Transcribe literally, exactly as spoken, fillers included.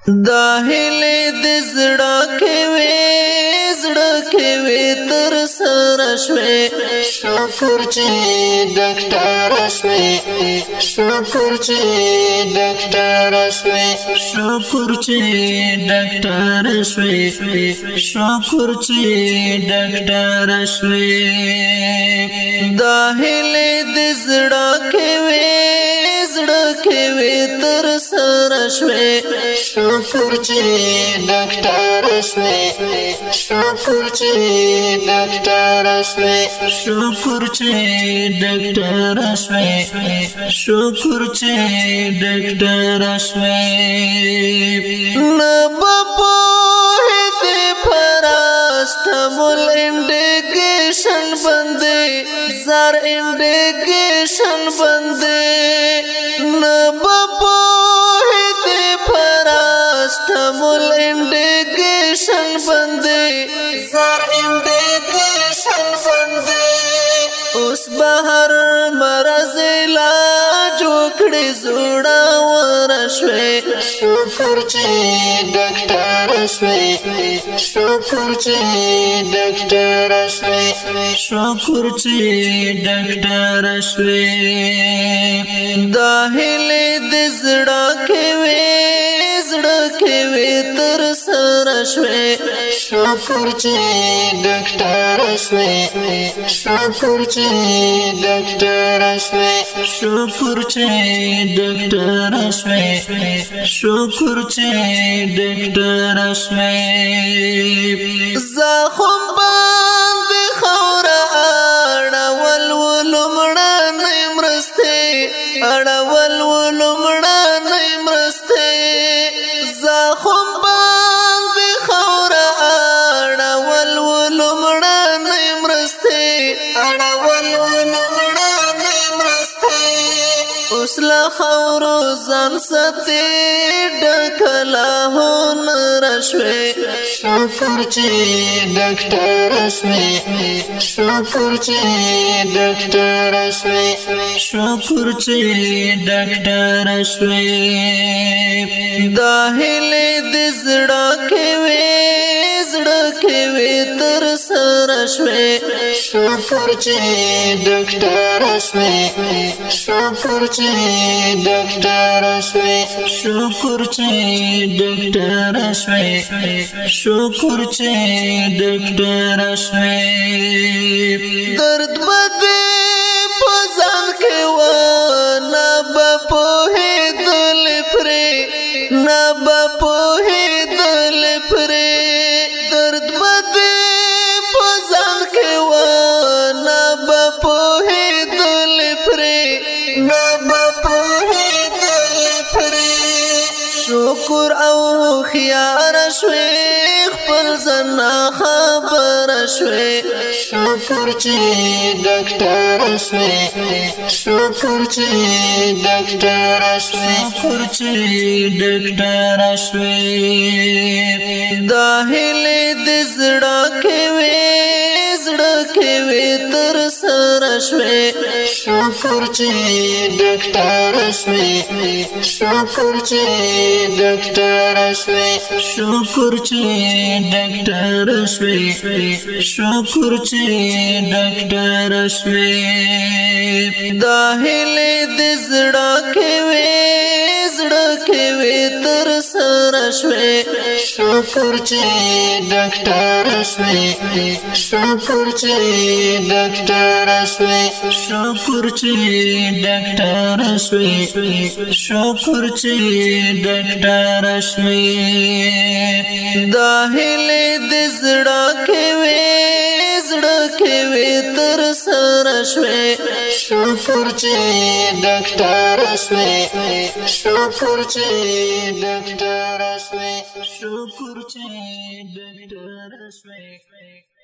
دا هلي د زړه کې وې زړه کې وې تر سره شوې شکر چې ډاکټر شوې شکر چې ډاکټر شوې شکر چې ډاکټر شوې شکر چې ډاکټر شوې دا هلي د زړه کې وې زړه کې وې تر سره شوې شکر چې ډاکټر شوې شکر چې ډاکټر شوې شکر چې ډاکټر شوې شکر چې ډاکټر شوې نه بابو دې پراستمول انډیکیشن بندې زار انډیکیشن بندې نه بابو مول انډیکیشن بندې زار انډیکیشن بندې اوس بهر مرز علاج وکړې زوړه ورشوې شکر چې ډاکټر شوې شکر چې ډاکټر شوې شکر چې ډاکټر شوې دا هلي د زړه کې وې زړه کې وې تر سره شوې شکر چې ډاکټر شوې شکر چې ډاکټر شوې شکر چې ډاکټر شوې شکر چې ډاکټر شوې زخم باندې خوره اړول ولمړه نه مرسته اړول ولمړه نه مرسته زخم باندې خوره اړول ولمړه نه مرسته اړول ولمړه نه مرسته اوس لا خورو ځان ستې ډکلا هنر شوې شکر چې ډاکټر شوې شکر چې ډاکټر شوې شکر چې ډاکټر شوې دا هلي د زړه کې وې زړه کې وې تر سره شوې شکر چې ډاکټر شوې شکر چې ډاکټر شوې شکر چې ډاکټر شوې شکر چې ډاکټر شوې درد بده په ځان کې و نه به پوهېدل پرې نه به پوهېدل پرې درد بده په ځان کې و نه به پوهېدل پرې نه به پوهېدل پرې شکر او خيار شوې خپل ځان خبر شوې شکر چې ډاکټر شوې شکر چې ډاکټر شوې شکر چې ډاکټر شوې دا هلي د زړه کې وې زړه کې وې تر سره شوې شکر چې ډاکټر شوې شکر چې ډاکټر شوې شکر چې ډاکټر شوې شکر چې ډاکټر شوې دا هلي د زړه کې وې زړه کې وې تر سره شوې شکر چې ډاکټر شوې شکر چې ډاکټر شوې شکر چې ډاکټر شوې شکر چې ډاکټر شوې دا هلي د زړه کې وې زړه کې وې تر سره شوې شکر چې ډاکټر شوې شکر چې ډاکټر شوې شکر چې ډاکټر شوې